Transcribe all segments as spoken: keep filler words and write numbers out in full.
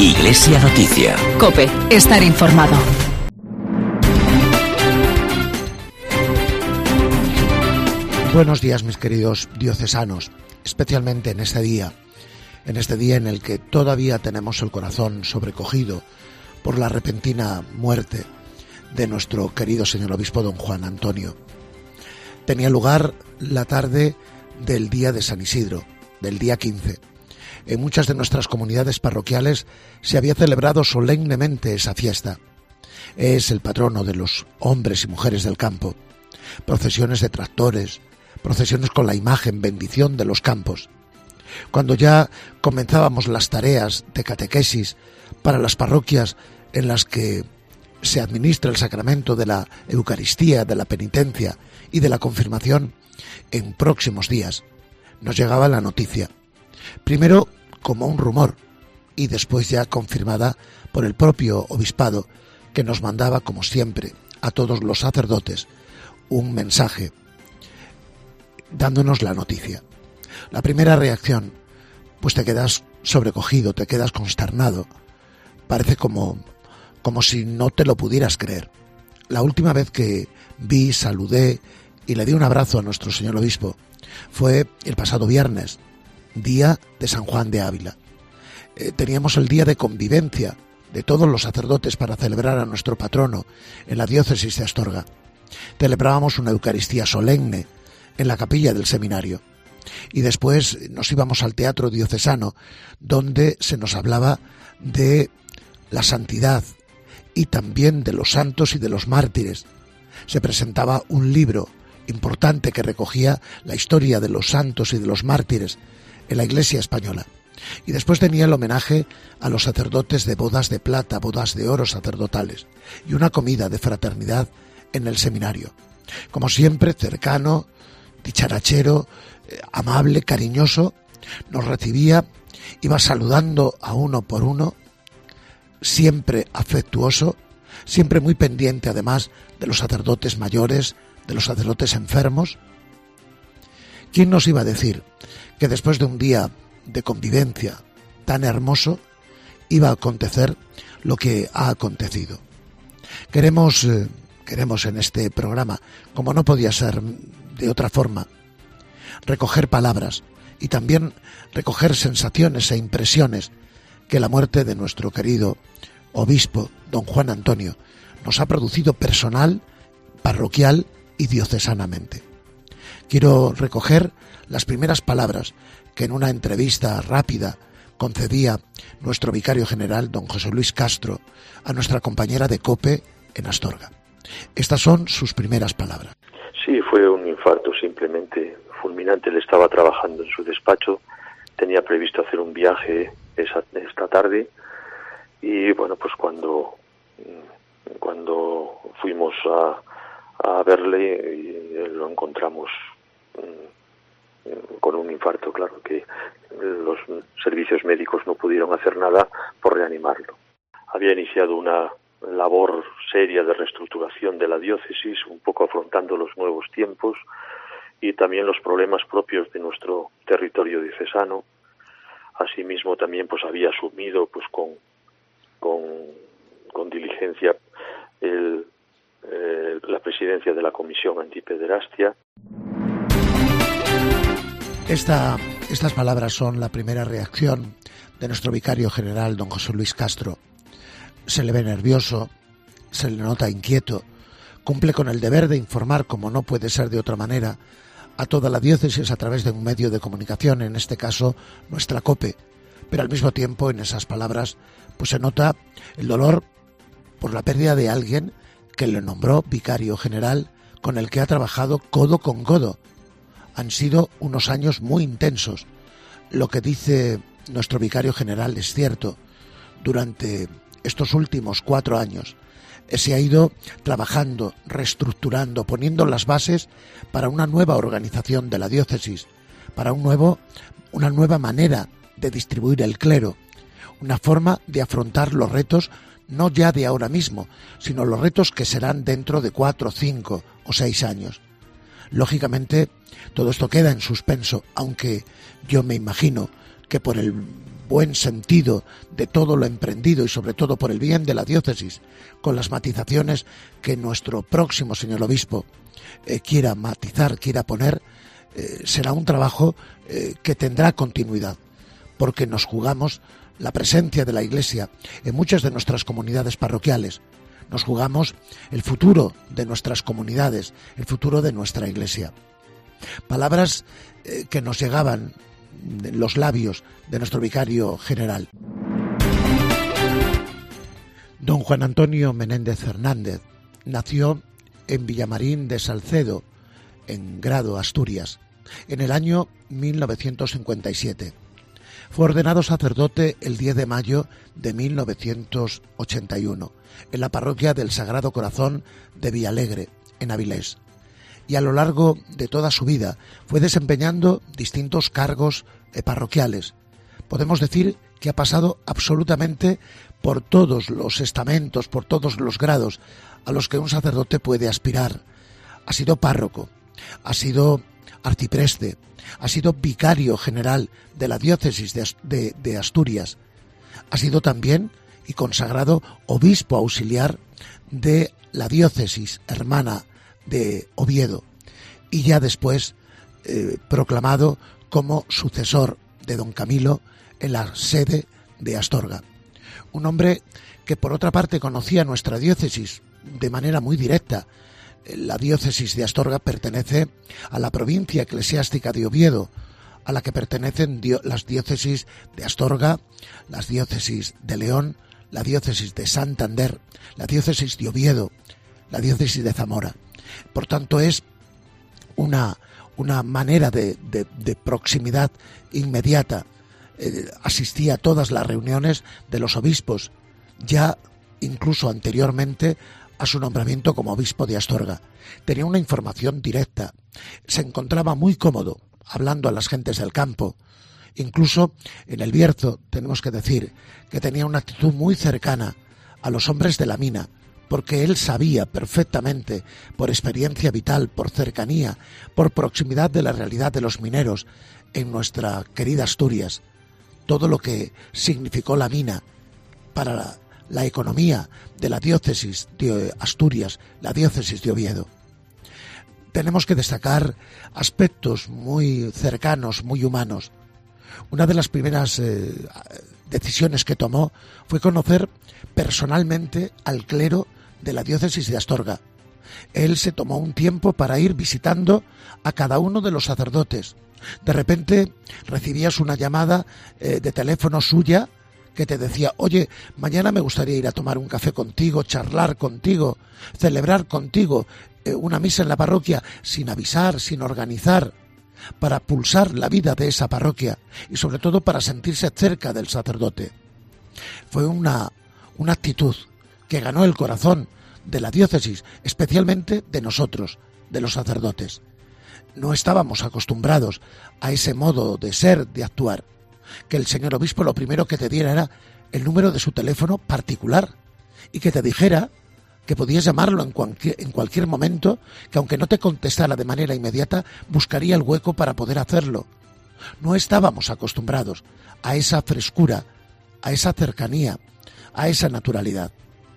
Iglesia Noticia. COPE, estar informado. Buenos días, mis queridos diocesanos, especialmente en este día, en este día en el que todavía tenemos el corazón sobrecogido por la repentina muerte de nuestro querido señor obispo don Juan Antonio. Tenía lugar la tarde del día de San Isidro, del día quince. En muchas de nuestras comunidades parroquiales se había celebrado solemnemente esa fiesta. Es el patrono de los hombres y mujeres del campo. Procesiones de tractores, procesiones con la imagen, bendición de los campos. Cuando ya comenzábamos las tareas de catequesis para las parroquias en las que se administra el sacramento de la Eucaristía, de la penitencia y de la confirmación, en próximos días nos llegaba la noticia, primero como un rumor y después ya confirmada por el propio obispado, que nos mandaba, como siempre, a todos los sacerdotes un mensaje dándonos la noticia. La primera reacción, pues te quedas sobrecogido, te quedas consternado, parece como, como si no te lo pudieras creer. La última vez que vi, saludé y le di un abrazo a nuestro señor obispo fue el pasado viernes, día de San Juan de Ávila. Eh, teníamos el día de convivencia de todos los sacerdotes para celebrar a nuestro patrono en la diócesis de Astorga. Celebrábamos una Eucaristía solemne en la capilla del seminario y después nos íbamos al teatro diocesano, donde se nos hablaba de la santidad y también de los santos y de los mártires. Se presentaba un libro importante que recogía la historia de los santos y de los mártires en la Iglesia española. Y después tenía el homenaje a los sacerdotes de bodas de plata, bodas de oro sacerdotales, y una comida de fraternidad en el seminario. Como siempre, cercano, dicharachero, eh, amable, cariñoso, nos recibía, iba saludando a uno por uno, siempre afectuoso, siempre muy pendiente además de los sacerdotes mayores, de los sacerdotes enfermos. ¿Quién nos iba a decir que después de un día de convivencia tan hermoso iba a acontecer lo que ha acontecido? Queremos, eh, queremos en este programa, como no podía ser de otra forma, recoger palabras y también recoger sensaciones e impresiones que la muerte de nuestro querido obispo don Juan Antonio nos ha producido personal, parroquial y diocesanamente. Quiero recoger las primeras palabras que en una entrevista rápida concedía nuestro vicario general, don José Luis Castro, a nuestra compañera de COPE en Astorga. Estas son sus primeras palabras. Sí, fue un infarto simplemente fulminante. Él estaba trabajando en su despacho, tenía previsto hacer un viaje esa, esta tarde y bueno, pues cuando, cuando fuimos a, a verle y lo encontramos con un infarto. Claro que los servicios médicos no pudieron hacer nada por reanimarlo. Había iniciado una labor seria de reestructuración de la diócesis, un poco afrontando los nuevos tiempos y también los problemas propios de nuestro territorio diocesano. Asimismo también pues había asumido pues con con, con diligencia el, eh, la presidencia de la Comisión Antipederastia. Esta, estas palabras son la primera reacción de nuestro vicario general, don José Luis Castro. Se le ve nervioso, se le nota inquieto, cumple con el deber de informar, como no puede ser de otra manera, a toda la diócesis a través de un medio de comunicación, en este caso nuestra COPE, pero al mismo tiempo en esas palabras pues se nota el dolor por la pérdida de alguien que le nombró vicario general, con el que ha trabajado codo con codo. Han sido unos años muy intensos. Lo que dice nuestro vicario general es cierto. Durante estos últimos cuatro años se ha ido trabajando, reestructurando, poniendo las bases para una nueva organización de la diócesis, para un nuevo, una nueva manera de distribuir el clero, una forma de afrontar los retos no ya de ahora mismo, sino los retos que serán dentro de cuatro, cinco o seis años. Lógicamente, todo esto queda en suspenso, aunque yo me imagino que por el buen sentido de todo lo emprendido y sobre todo por el bien de la diócesis, con las matizaciones que nuestro próximo señor obispo eh, quiera matizar, quiera poner, eh, será un trabajo eh, que tendrá continuidad, porque nos jugamos la presencia de la Iglesia en muchas de nuestras comunidades parroquiales. Nos jugamos el futuro de nuestras comunidades, el futuro de nuestra Iglesia. Palabras eh, que nos llegaban de los labios de nuestro vicario general. Don Juan Antonio Menéndez Fernández nació en Villamarín de Salcedo, en Grado, Asturias, en el año mil novecientos cincuenta y siete. Fue ordenado sacerdote el diez de mayo de mil novecientos ochenta y uno en la parroquia del Sagrado Corazón de Villalegre, en Avilés. Y a lo largo de toda su vida fue desempeñando distintos cargos eh, parroquiales. Podemos decir que ha pasado absolutamente por todos los estamentos, por todos los grados a los que un sacerdote puede aspirar. Ha sido párroco, ha sido arcipreste, ha sido vicario general de la diócesis de, de, de Asturias, ha sido también y consagrado obispo auxiliar de la diócesis hermana de Oviedo, y ya después eh, proclamado como sucesor de don Camilo en la sede de Astorga. Un hombre que por otra parte conocía nuestra diócesis de manera muy directa. La diócesis de Astorga pertenece a la provincia eclesiástica de Oviedo, a la que pertenecen dio- las diócesis de Astorga, las diócesis de León, la diócesis de Santander, la diócesis de Oviedo, la diócesis de Zamora. Por tanto, es una, una manera de, de, de proximidad inmediata. Eh, asistía a todas las reuniones de los obispos, ya incluso anteriormente a su nombramiento como obispo de Astorga. Tenía una información directa, se encontraba muy cómodo hablando a las gentes del campo. Incluso en el Bierzo tenemos que decir que tenía una actitud muy cercana a los hombres de la mina, porque él sabía perfectamente, por experiencia vital, por cercanía, por proximidad de la realidad de los mineros en nuestra querida Asturias, todo lo que significó la mina para la, la economía de la diócesis de Asturias, la diócesis de Oviedo. Tenemos que destacar aspectos muy cercanos, muy humanos. Una de las primeras eh, decisiones que tomó fue conocer personalmente al clero de la diócesis de Astorga. Él se tomó un tiempo para ir visitando a cada uno de los sacerdotes. De repente recibías una llamada eh, de teléfono suya que te decía: oye, mañana me gustaría ir a tomar un café contigo, charlar contigo, celebrar contigo eh, una misa en la parroquia, sin avisar, sin organizar, para pulsar la vida de esa parroquia y sobre todo para sentirse cerca del sacerdote. Fue una, una actitud que ganó el corazón de la diócesis, especialmente de nosotros, de los sacerdotes. No estábamos acostumbrados a ese modo de ser, de actuar. Que el señor obispo lo primero que te diera era el número de su teléfono particular y que te dijera que podías llamarlo en cualquier, en cualquier momento, que aunque no te contestara de manera inmediata, buscaría el hueco para poder hacerlo. No estábamos acostumbrados a esa frescura, a esa cercanía, a esa naturalidad.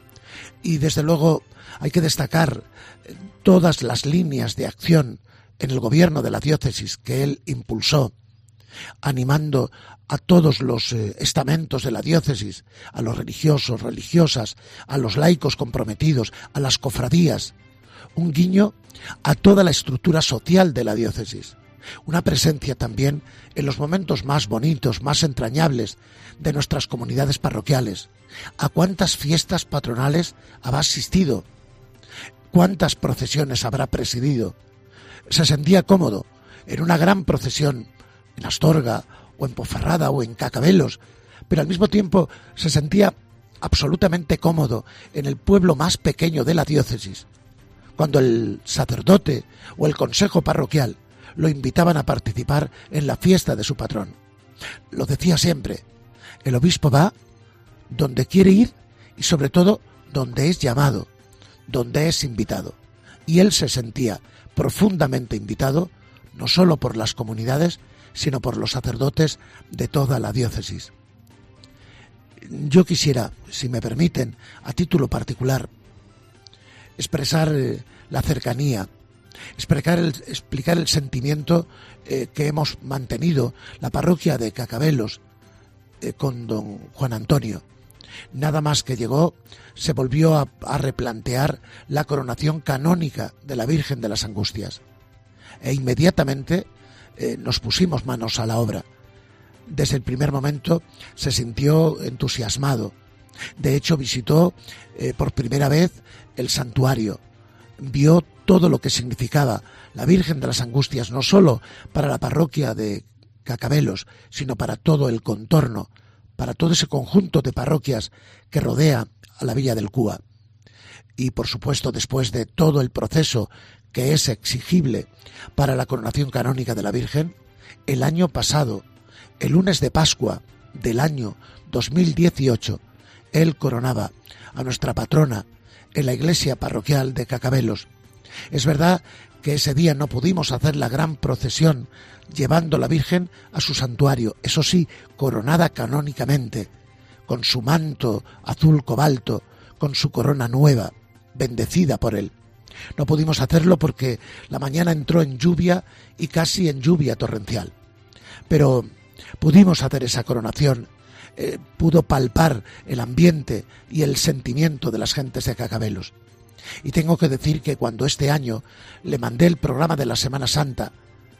Y desde luego hay que destacar todas las líneas de acción en el gobierno de la diócesis que él impulsó, animando a todos los eh, estamentos de la diócesis, a los religiosos, religiosas, a los laicos comprometidos, a las cofradías, un guiño a toda la estructura social de la diócesis, una presencia también en los momentos más bonitos, más entrañables de nuestras comunidades parroquiales. ¿A cuántas fiestas patronales habrá asistido? ¿Cuántas procesiones habrá presidido? Se sentía cómodo en una gran procesión en Astorga, o en Ponferrada, o en Cacabelos, pero al mismo tiempo se sentía absolutamente cómodo en el pueblo más pequeño de la diócesis, cuando el sacerdote o el consejo parroquial lo invitaban a participar en la fiesta de su patrón. Lo decía siempre: el obispo va donde quiere ir y sobre todo donde es llamado, donde es invitado. Y él se sentía profundamente invitado, no solo por las comunidades, sino por los sacerdotes de toda la diócesis. Yo quisiera, si me permiten, a título particular, expresar eh, la cercanía, explicar el, explicar el sentimiento eh, que hemos mantenido la parroquia de Cacabelos eh, con don Juan Antonio. Nada más que llegó, se volvió a, a replantear la coronación canónica de la Virgen de las Angustias. E inmediatamente eh, nos pusimos manos a la obra. Desde el primer momento se sintió entusiasmado. De hecho, visitó eh, por primera vez el santuario. Vio todo lo que significaba la Virgen de las Angustias, no solo para la parroquia de Cacabelos, sino para todo el contorno, para todo ese conjunto de parroquias que rodea a la Villa del Cúa. Y, por supuesto, después de todo el proceso que es exigible para la coronación canónica de la Virgen, el año pasado, el lunes de Pascua del año dos mil dieciocho, él coronaba a nuestra patrona en la iglesia parroquial de Cacabelos. Es verdad que ese día no pudimos hacer la gran procesión llevando la Virgen a su santuario, eso sí, coronada canónicamente, con su manto azul cobalto, con su corona nueva, bendecida por él. No pudimos hacerlo porque la mañana entró en lluvia y casi en lluvia torrencial. Pero pudimos hacer esa coronación, eh, pudo palpar el ambiente y el sentimiento de las gentes de Cacabelos. Y tengo que decir que cuando este año le mandé el programa de la Semana Santa,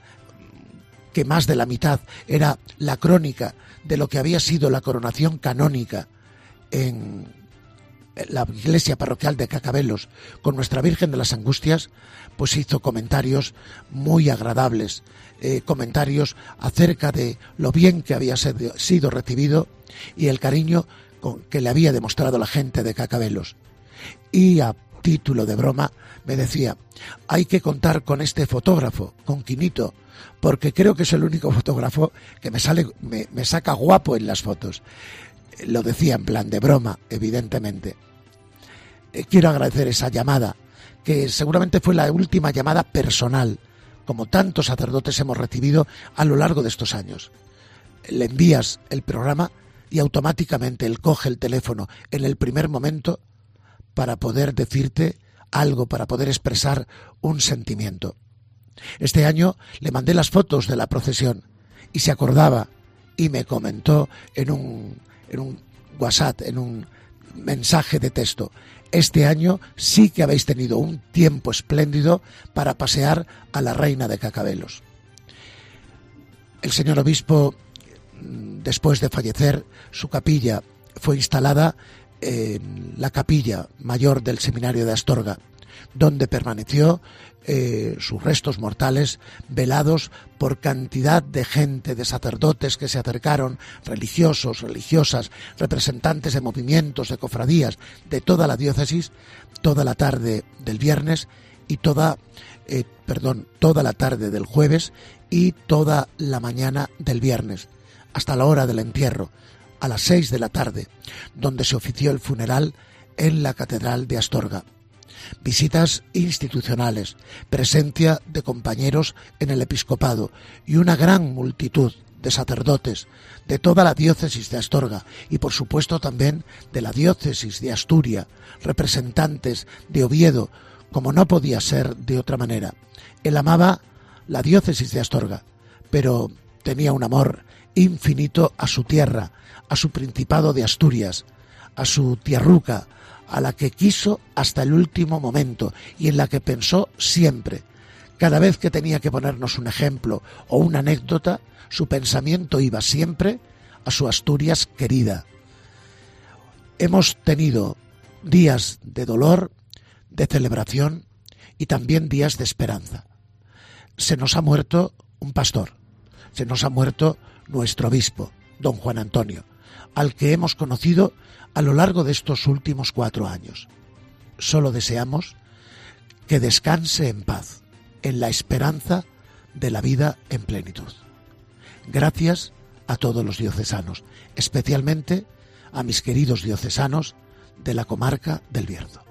que más de la mitad era la crónica de lo que había sido la coronación canónica en la iglesia parroquial de Cacabelos con nuestra Virgen de las Angustias, pues hizo comentarios muy agradables, eh, comentarios acerca de lo bien que había sido recibido y el cariño con que le había demostrado la gente de Cacabelos. Y a título de broma me decía: hay que contar con este fotógrafo, con Quinito, porque creo que es el único fotógrafo que me sale, me, me saca guapo en las fotos. Lo decía en plan de broma, evidentemente. Eh, quiero agradecer esa llamada, que seguramente fue la última llamada personal, como tantos sacerdotes hemos recibido a lo largo de estos años. Le envías el programa y automáticamente él coge el teléfono en el primer momento para poder decirte algo, para poder expresar un sentimiento. Este año le mandé las fotos de la procesión y se acordaba y me comentó en un, en un WhatsApp, en un mensaje de texto: este año sí que habéis tenido un tiempo espléndido para pasear a la reina de Cacabelos. El señor obispo, después de fallecer, su capilla fue instalada en la capilla mayor del seminario de Astorga, donde permaneció eh, sus restos mortales velados por cantidad de gente, de sacerdotes que se acercaron, religiosos, religiosas, representantes de movimientos, de cofradías, de toda la diócesis, toda la tarde del viernes y toda, eh, perdón, toda la tarde del jueves y toda la mañana del viernes, hasta la hora del entierro, a las seis de la tarde, donde se ofició el funeral en la Catedral de Astorga. Visitas institucionales, presencia de compañeros en el episcopado y una gran multitud de sacerdotes de toda la diócesis de Astorga y por supuesto también de la diócesis de Asturias, representantes de Oviedo, como no podía ser de otra manera. Él amaba la diócesis de Astorga, pero tenía un amor infinito a su tierra, a su Principado de Asturias, a su tierruca, a la que quiso hasta el último momento y en la que pensó siempre. Cada vez que tenía que ponernos un ejemplo o una anécdota, su pensamiento iba siempre a su Asturias querida. Hemos tenido días de dolor, de celebración y también días de esperanza. Se nos ha muerto un pastor, se nos ha muerto nuestro obispo, don Juan Antonio, al que hemos conocido a lo largo de estos últimos cuatro años. Solo deseamos que descanse en paz, en la esperanza de la vida en plenitud. Gracias a todos los diocesanos, especialmente a mis queridos diocesanos de la comarca del Bierzo.